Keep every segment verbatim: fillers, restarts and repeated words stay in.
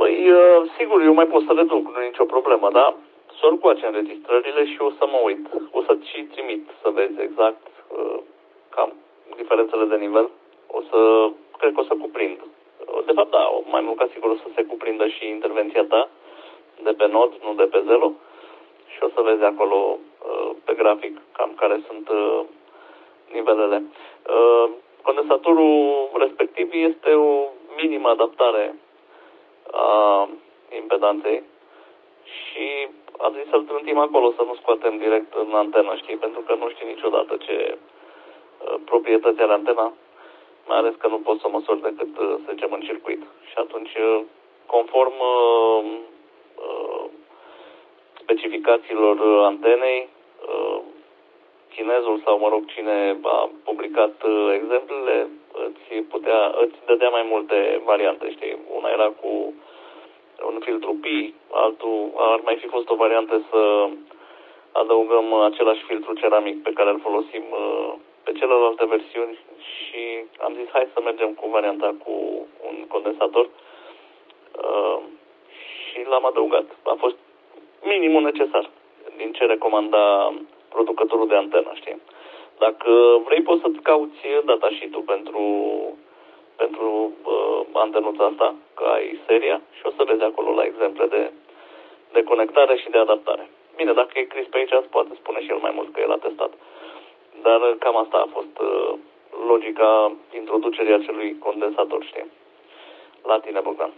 Păi, uh, sigur, eu mai pot să reduc, nu e nicio problemă, dar să încoace înregistrările și o să mă uit. O să-ți și trimit să vezi exact uh, cam diferențele de nivel. O să, cred că o să cuprind. De fapt, da, mai mult ca sigur o să se cuprindă și intervenția ta de pe Nod, nu de pe Zelo. Și o să vezi acolo uh, pe grafic cam care sunt uh, nivelele. Uh, condensatorul respectiv este o minimă adaptare a impedanței și am zis să-l trântim acolo, să nu scoatem direct în antenă, știi? Pentru că nu știi niciodată ce uh, proprietăți are antena, mai ales că nu poți să măsori decât, uh, să zicem, în circuit. Și atunci, uh, conform uh, uh, specificațiilor antenei, uh, chinezul sau, mă rog, cine a publicat uh, exemplele, îți, putea, îți dădea mai multe variante, știi? Una era cu un filtru pi, altul ar mai fi fost o variantă să adăugăm același filtru ceramic pe care îl folosim uh, pe celelalte versiuni și am zis hai să mergem cu varianta cu un condensator uh, și l-am adăugat. A fost minimul necesar din ce recomanda producătorul de antenă, știi? Dacă vrei poți să-ți cauți datasheet-ul pentru, pentru uh, antenuța asta, că ai seria și o să vezi acolo la exemple de, de conectare și de adaptare. Bine, dacă e Chris pe aici, îți poate spune și el mai mult că el a testat. Dar cam asta a fost uh, logica introducerii acelui condensator, știi? La tine, Bogdan.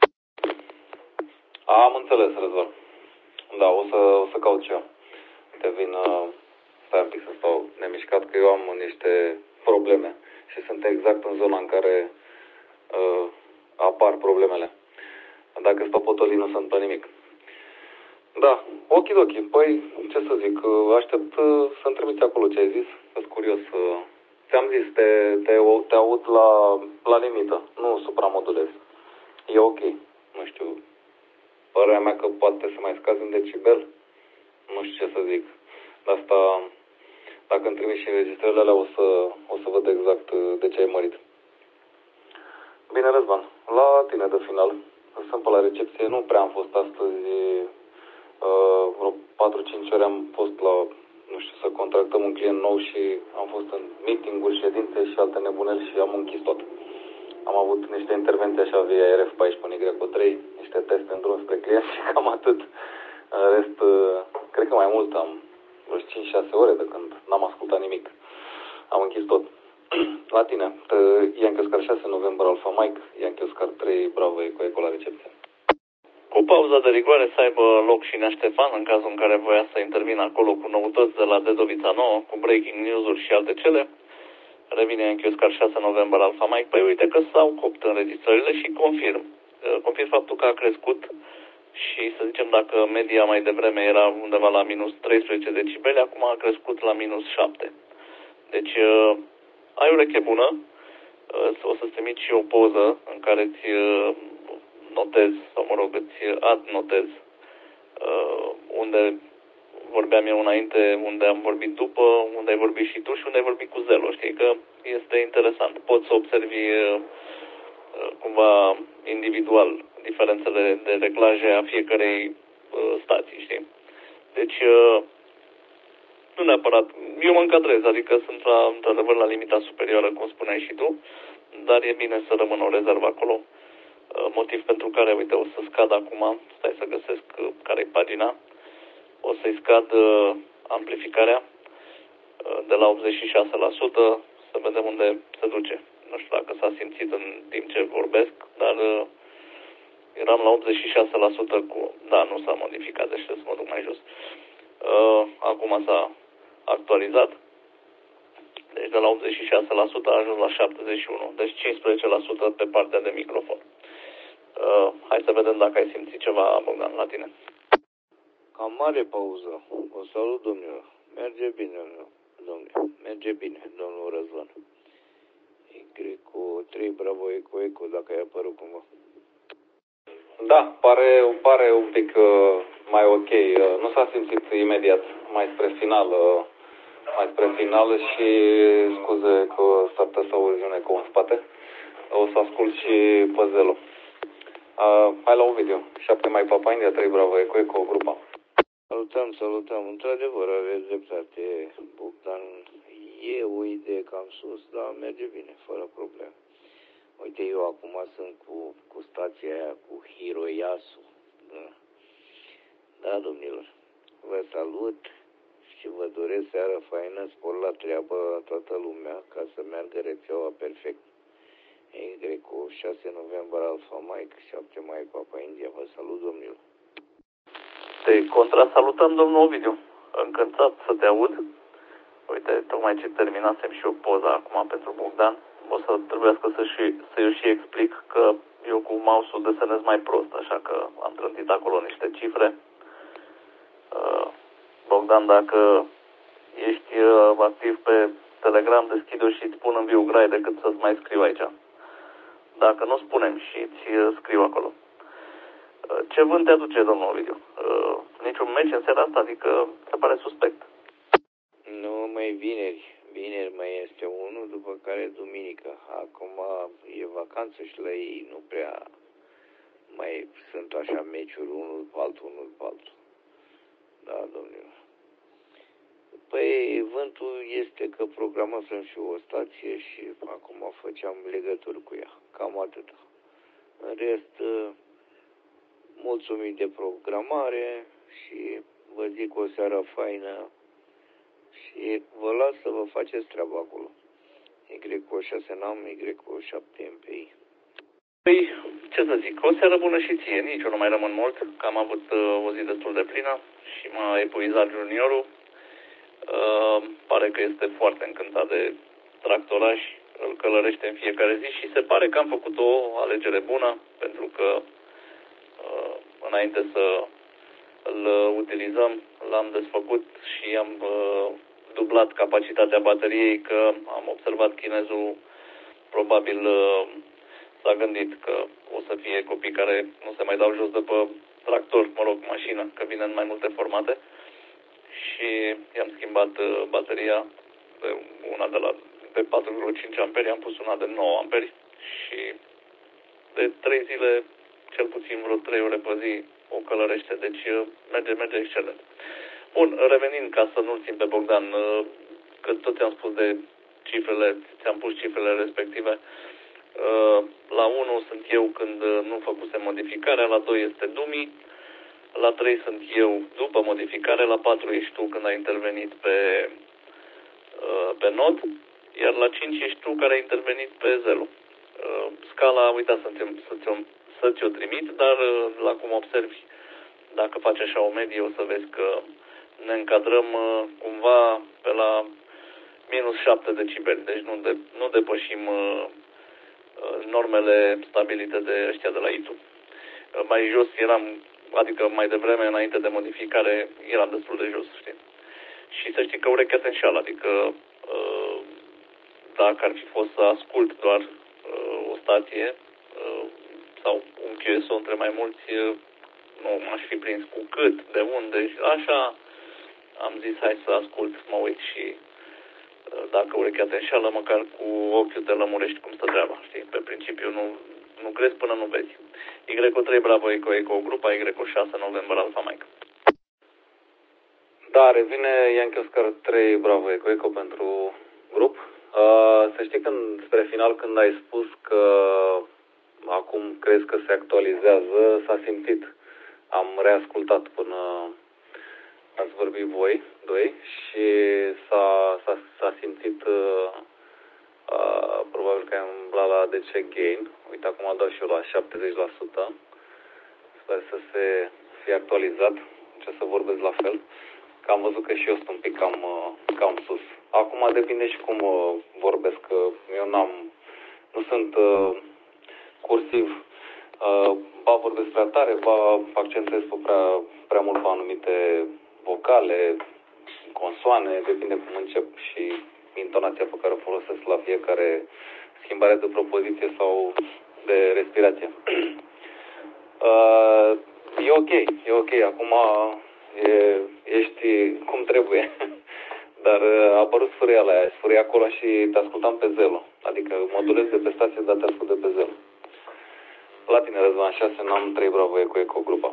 Am înțeles, Răzvan. Da, o să, o să caut și eu. Te vin, uh, stai un pic să stau nemișcat, că eu am niște probleme și sunt exact în zona în care uh, apar problemele. Dacă stau potolin, nu sunt pe nimic. Da, okidoki. Păi, ce să zic, aștept uh, să-mi trimiți acolo ce ai zis. Sunt curios. Uh, ți-am zis, te, te, te aud la, la limită, nu supramodulez. E ok. Nu știu, părerea mea că poate să mai scazi un decibel. Nu știu ce să zic. De asta, dacă îmi trimiți și înregistrările alea, o să, o să văd exact de ce ai mărit. Bine, Răzvan, la tine de final. Sunt pe la recepție, nu prea am fost astăzi. Uh, vreo patru cinci ore am fost la, nu știu, să contractăm un client nou și am fost în meeting-uri, ședințe și alte nebuneli și am închis tot. Am avut niște intervenții așa via R F paisprezece Y trei, niște teste în drum spre client și cam atât. În rest, cred că mai mult am vreo cinci șase ore de când n-am ascultat nimic. Am închis tot. La tine, Yankee Oscar șase, November Alpha Mike, Yankee Oscar trei, Bravo Eco Eco la recepție. Cu pauza de rigoare să aibă loc și Nea Ștefan, în cazul în care voia să intervină acolo cu noutăți de la Dedovița nouă, cu breaking news-uri și alte cele. Revine Yankee Oscar șase, November Alpha Mike. Păi uite că s-au copt înregistrările și confirm. Confirm faptul că a crescut și să zicem dacă media mai devreme era undeva la minus treisprezece decibeli, acum a crescut la minus șapte. Deci ai ureche bună, o să-ți trimit și o poză în care îți notez, sau mă rog, îți adnotez unde vorbeam eu înainte, unde am vorbit după, unde ai vorbit și tu și unde ai vorbit cu Zelo, știi că este interesant. Poți să observi cumva individual diferențele de reglaje a fiecarei stații, știi? Deci, nu neapărat, eu mă încadrez, adică sunt la, într-adevăr la limita superioară, cum spuneai și tu, dar e bine să rămână o rezervă acolo. Motiv pentru care, uite, o să scad acum, stai să găsesc care e pagina, o să-i scad amplificarea de la optzeci și șase la sută, să vedem unde se duce. Nu știu dacă s-a simțit în timp ce vorbesc, dar eram la optzeci și șase la sută cu... Da, nu s-a modificat, deci trebuie să mă duc mai jos. Acum s-a actualizat. Deci de la optzeci și șase la sută a ajuns la șaptezeci și unu la sută, deci cincisprezece la sută pe partea de microfon. Uh, hai să vedem dacă ai simțit ceva, Bogdan, la tine. Cam mare pauză. O salut, domnule. Merge bine, domnule. Merge bine, domnul Răzvan. Y trei, Bravo Eco Eco, dacă ai apărut cumva. Da, pare, pare un pic uh, mai ok. Uh, nu s-a simțit imediat, mai spre final. Uh, mai spre final și scuze că s-ar putea să auzi un ecou în spate. O să ascult și pe Zelo. Uh, hai la un video. șapte mai Papa India, trei Bravo Eco Eco, grupa. Salutăm, salutăm. Într-adevăr, aveți dreptate, Bogdan. E o idee cam sus, dar merge bine, fără probleme. Uite, eu acum sunt cu, cu stația aia, cu Hiroyasu. Da, da, domnilor. Vă salut și vă doresc seară faină, spor la treabă toată lumea, ca să meargă rețeaua perfect. Y cu șase noiembrie Alfa Mike, șapte mai Papa India. Vă salut, domnilor. Te contrasalutăm, domnul Ovidiu. Încântat să te aud. Uite, tocmai ce terminasem și o poză acum pentru Bogdan. O să trebuiască să și, să-i și explic că eu cu mouse-ul desenez mai prost, așa că am trântit acolo niște cifre. Bogdan, dacă ești activ pe Telegram, deschide-o și îți spun în viu grai decât să-ți mai scriu aici. Dacă nu, spunem și îți scriu acolo. Ce vânt te aduce, domnul Ovidiu? Niciun meci în seara asta, adică se pare suspect. Nu, mai vineri. Vineri mai este unul, după care duminică. Acum e vacanță și la ei nu prea mai sunt așa meciuri, unul după altul, unul după altul. Da, domnilor. Păi, vântul este că programasem și o stație și acum făceam legături cu ea. Cam atât. În rest, mulțumim de programare și vă zic o seară faină și vă las să vă faceți treaba acolo. Y cu șase N A M, Y cu șapte M P I. Păi, ce să zic, o seară bună și ție, nici eu nu mai rămân mult, că am avut uh, o zi destul de plină și m-a epuizat juniorul. Uh, pare că este foarte încântat de tractoraș, îl călărește în fiecare zi și se pare că am făcut o alegere bună, pentru că uh, înainte să îl utilizăm, l-am desfăcut și am uh, dublat capacitatea bateriei, că am observat chinezul probabil uh, s-a gândit că o să fie copii care nu se mai dau jos de pe tractor, mă rog, mașină, că vine în mai multe formate. Și i-am schimbat uh, bateria de una de la de patru virgulă cinci amperi, am pus una de nouă amperi și de trei zile, cel puțin vreo trei ore pe zi, o călărește, deci uh, merge, merge excelent. Bun, revenind ca să nu-l țin pe Bogdan, uh, că tot ți-am spus de cifrele, ți-am pus cifrele respective. Uh, la unu sunt eu când nu făcusem modificarea, la doi este Dumi, la trei sunt eu după modificare, la patru ești tu când ai intervenit pe, uh, pe nod, iar la cinci ești tu care ai intervenit pe Zelu. Uh, scala, uita să ți-o, să ți-o, să ți-o trimit, dar uh, la cum observi, dacă faci așa o medie, o să vezi că ne încadrăm uh, cumva pe la minus șapte decibeli, deci nu, de, nu depășim uh, normele stabilite de ăștia de la I T U. Uh, mai jos eram, adică mai devreme, înainte de modificare, eram destul de jos, știi? Și să știi că urechea te înșeală, adică uh, dacă ar fi fost să ascult doar uh, o stație uh, sau un Q S O între mai mulți, uh, nu m-aș fi prins cu cât, de unde, și așa am zis hai să ascult, mă uit și uh, dacă urechea te înșeală, măcar cu ochiul te lămurești cum stă treaba, știi? Pe principiu nu, nu crezi până nu vezi. Y cu trei Bravo Eco Eco grupa, Y cu șase noiembrie Alfa Mike. Da, revine Yankee Oscar trei Bravo Eco Eco pentru grup. Uh, să știi când, spre final, când ai spus că acum crezi că se actualizează, s-a simțit. Am reascultat până ați vorbit voi, doi, și s-a, s-a, s-a simțit uh, uh, probabil că am umblat la D C Gain. Uite, acum dau și eu la șaptezeci la sută. Sper să se fie actualizat, ce să vorbesc la fel. Că am văzut că și eu sunt un pic cam, cam sus. Acum depinde și cum uh, vorbesc, că eu n-am, nu sunt uh, cursiv, uh, ba vorbesc prea tare, ba accentuez pe prea, prea mult pe anumite vocale, consoane, depinde cum încep și intonația pe care o folosesc la fiecare schimbare de propoziție sau de respirație. uh, e ok, e ok, acum e, ești cum trebuie, dar a apărut sfâria la aia, sfâria acolo și te ascultam pe Zelo, adică modulez de pe stație, dar te ascult de pe Zelo. La tine, Răzvan, șase, n-am trei Bravo Eco Eco grupa.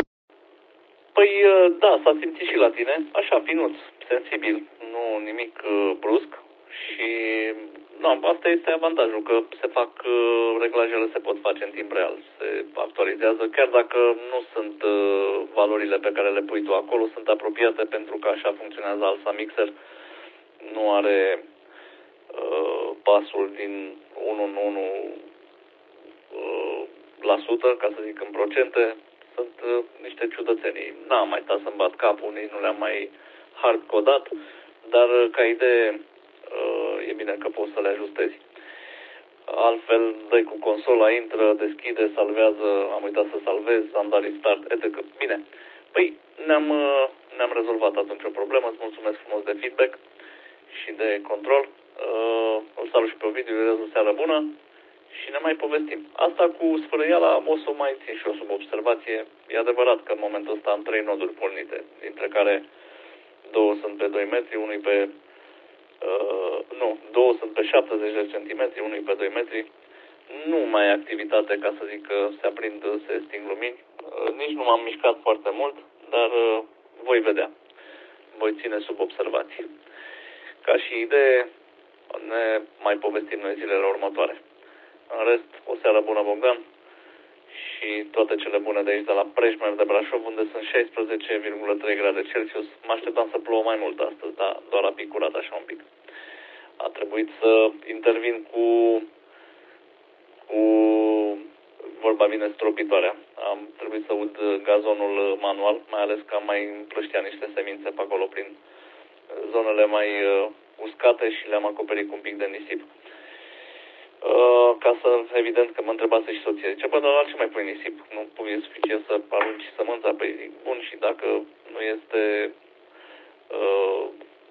Păi, da, s-a simțit și la tine, așa, finuț, sensibil, nu nimic uh, brusc și, nu, asta este avantajul, că se fac, uh, reglajele se pot face în timp real, se actualizează, chiar dacă nu sunt uh, valorile pe care le pui tu acolo, sunt apropiate pentru că așa funcționează Alsa Mixer, nu are uh, pasul din unu în unu uh, la sută, ca să zic în procente. Sunt uh, niște ciudățenii. N-am mai stat să-mi bat capul, nici nu le-am mai hard-codat, dar uh, ca idee uh, e bine că poți să le ajustezi. Altfel, dai cu consola, intră, deschide, salvează, am uitat să salvez, am dat restart, et cetera. Bine, păi ne-am, uh, ne-am rezolvat atunci o problemă, îți mulțumesc frumos de feedback și de control. Uh, îl salut și pe Ovidiu, urez o seară bună. Și ne mai povestim. Asta cu sfărăiala o să o mai țin și eu sub observație. E adevărat că în momentul ăsta am trei noduri pornite, dintre care două sunt pe doi metri, unul pe... Uh, nu, două sunt pe șaptezeci de centimetri, unul pe doi metri. Nu mai e activitate, ca să zic că se aprind, se sting lumini. Uh, nici nu m-am mișcat foarte mult, dar uh, voi vedea. Voi ține sub observație. Ca și idee, ne mai povestim noi zilele următoare. În rest, o seară bună, Bogdan, și toate cele bune de aici, de la Prejmer de Brașov, unde sunt șaisprezece virgulă trei grade Celsius. Mă așteptam să plouă mai mult astăzi, dar doar a picurat așa un pic. A trebuit să intervin cu, cu vorba vine stropitoarea. Am trebuit să ud gazonul manual, mai ales că am mai împrăștiat niște semințe pe acolo prin zonele mai uscate și le-am acoperit cu un pic de nisip. Uh, ca să, evident că mă întrebase și soția, zice, bă, dar la ce mai pui nisip? Nu pui suficient să arunci sămânța? Păi zic, bun, și dacă nu este uh,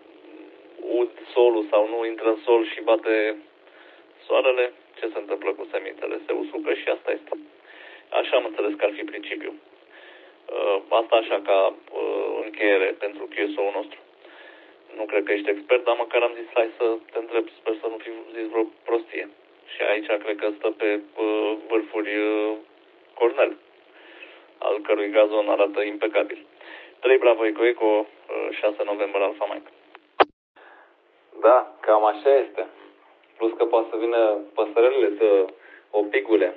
ud solul sau nu intră în sol și bate soarele, ce se întâmplă cu semințele? Se usucă și asta este. Așa am înțeles că ar fi principiul. Uh, asta așa ca uh, încheiere pentru Q S O-ul nostru. Nu cred că ești expert, dar măcar am zis, hai să te întreb, sper să nu fi zis vreo prostie. Și aici cred că stă pe uh, vârfuri uh, Cornel, al cărui gazon arată impecabil. trei Bravo Eco Eco, uh, șase noiembrie Alfa Mike. Da, cam așa este. Plus că poate să vină păsărelile să o pigule.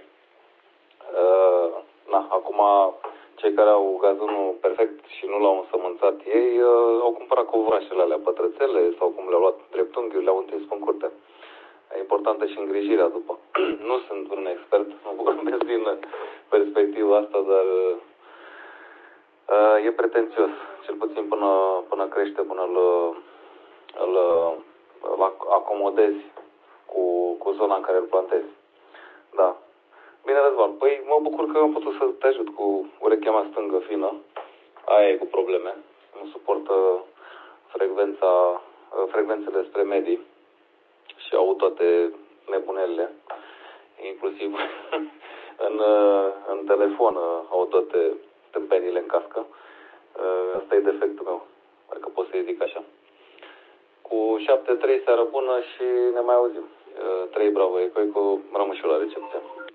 Uh, na, acum cei care au gazonul perfect și nu l-au însămânțat ei uh, au cumpărat covorașele alea, pătrățele sau cum le-au luat dreptunghiuri, le-au întins în curte. E importantă și îngrijirea după. Nu sunt un expert, nu vorbesc din perspectiva asta, dar uh, e pretențios. Cel puțin până, până crește, până îl, îl, îl acomodezi cu, cu zona în care îl plantezi. Da. Bine, Răzvan, păi mă bucur că am putut să te ajut cu urechea mea stângă fină. Aia e cu probleme. Nu suportă frecvența, frecvențele spre medii. Și au toate nebunelele, inclusiv în, în telefon au toate tâmpenile în cască. Asta e defectul meu, dacă pot să-i zic așa. Cu șapte trei seară bună și ne mai auzim. trei Bravo Eco Eco, rămâși la recepție.